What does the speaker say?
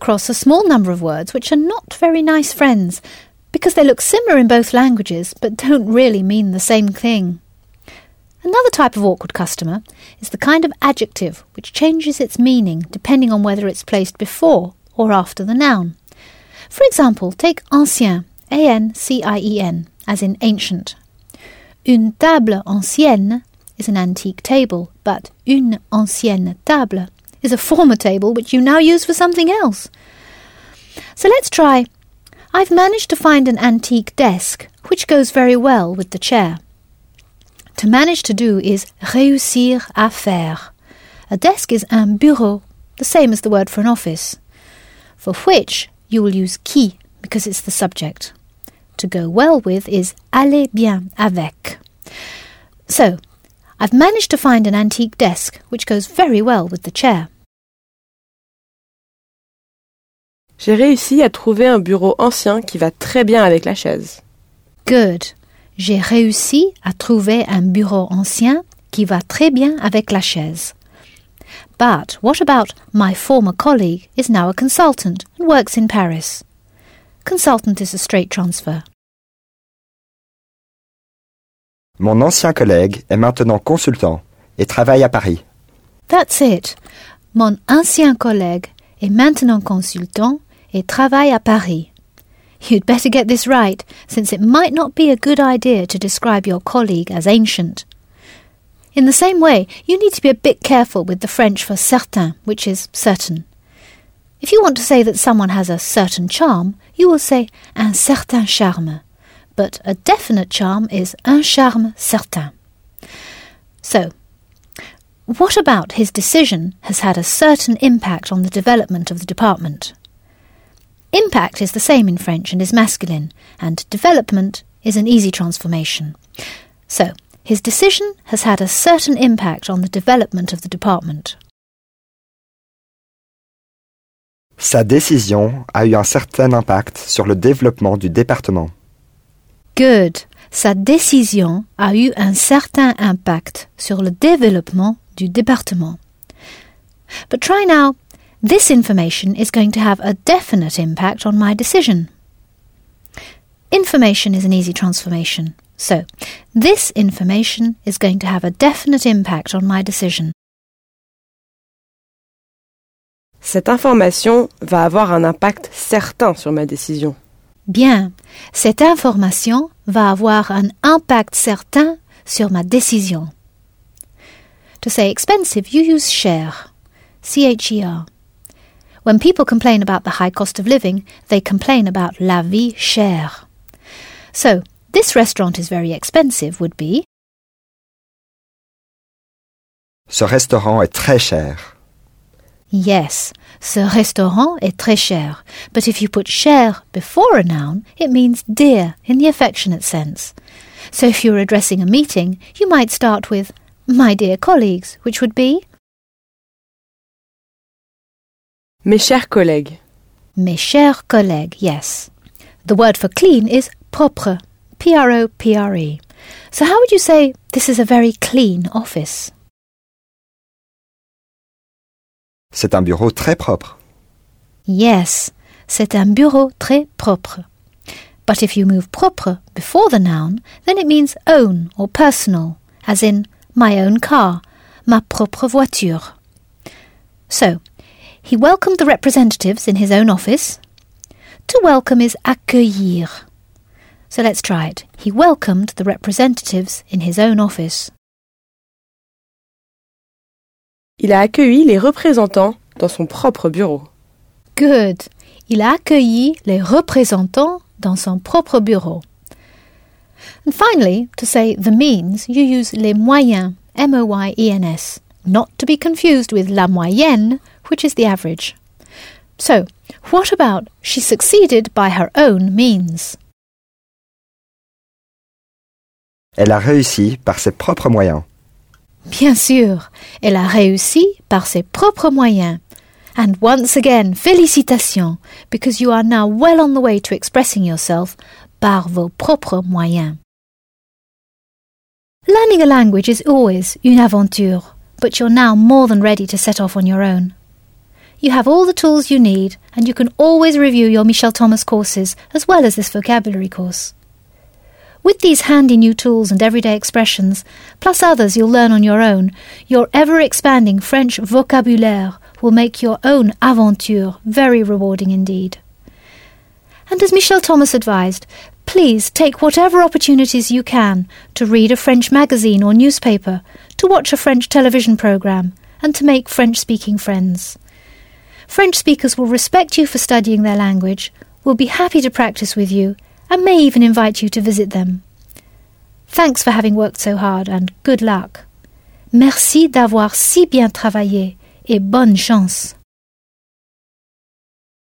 across a small number of words which are not very nice friends because they look similar in both languages but don't really mean the same thing. Another type of awkward customer is the kind of adjective which changes its meaning depending on whether it's placed before or after the noun. For example, take ancien, A-N-C-I-E-N, as in ancient. Une table ancienne is an antique table, but une ancienne table is a former table which you now use for something else. So let's try, I've managed to find an antique desk which goes very well with the chair. To manage to do is réussir à faire. A desk is un bureau, the same as the word for an office, for which you will use qui because it's the subject. To go well with is aller bien avec. So, I've managed to find an antique desk which goes very well with the chair. J'ai réussi à trouver un bureau ancien qui va très bien avec la chaise. Good. J'ai réussi à trouver un bureau ancien qui va très bien avec la chaise. But what about my former colleague is now a consultant and works in Paris? Consultant is a straight transfer. Mon ancien collègue est maintenant consultant et travaille à Paris. That's it. Mon ancien collègue est maintenant consultant et travaille à Paris. You'd better get this right, since it might not be a good idea to describe your colleague as ancient. In the same way, you need to be a bit careful with the French for certain, which is certain. If you want to say that someone has a certain charm, you will say un certain charme. But a definite charm is un charme certain. So, what about his decision has had a certain impact on the development of the department? Impact is the same in French and is masculine, and development is an easy transformation. So, his decision has had a certain impact on the development of the department. Sa décision a eu un certain impact sur le développement du département. Good. Sa décision a eu un certain impact sur le développement du département. But try now. This information is going to have a definite impact on my decision. Information is an easy transformation. So, this information is going to have a definite impact on my decision. Cette information va avoir un impact certain sur ma décision. Bien, cette information va avoir un impact certain sur ma décision. To say expensive, you use cher, C-H-E-R. When people complain about the high cost of living, they complain about la vie chère. So, this restaurant is very expensive would be Ce restaurant est très cher. Yes, ce restaurant est très cher. But if you put cher before a noun, it means dear in the affectionate sense. So if you're addressing a meeting, you might start with my dear colleagues, which would be Mes chers collègues. Mes chers collègues, yes. The word for clean is propre, P-R-O-P-R-E. So how would you say this is a very clean office? C'est un bureau très propre. Yes, c'est un bureau très propre. But if you move propre before the noun, then it means own or personal, as in my own car, ma propre voiture. So, he welcomed the representatives in his own office. To welcome is accueillir. So let's try it. He welcomed the representatives in his own office. Il a accueilli les représentants dans son propre bureau. Good. Il a accueilli les représentants dans son propre bureau. And finally, to say the means, you use les moyens, M-O-Y-E-N-S, not to be confused with la moyenne, which is the average. So, what about she succeeded by her own means? Elle a réussi par ses propres moyens. Bien sûr, elle a réussi par ses propres moyens. And once again, félicitations, because you are now well on the way to expressing yourself par vos propres moyens. Learning a language is always une aventure, but you're now more than ready to set off on your own. you have all the tools you need, and you can always review your Michel Thomas courses as well as this vocabulary course. With these handy new tools and everyday expressions, plus others you'll learn on your own, your ever-expanding French vocabulaire will make your own aventure very rewarding indeed. And as Michel Thomas advised, please take whatever opportunities you can to read a French magazine or newspaper, to watch a French television programme, and to make French-speaking friends. French speakers will respect you for studying their language, will be happy to practice with you, and may even invite you to visit them. Thanks for having worked so hard, and good luck. Merci d'avoir si bien travaillé, et bonne chance.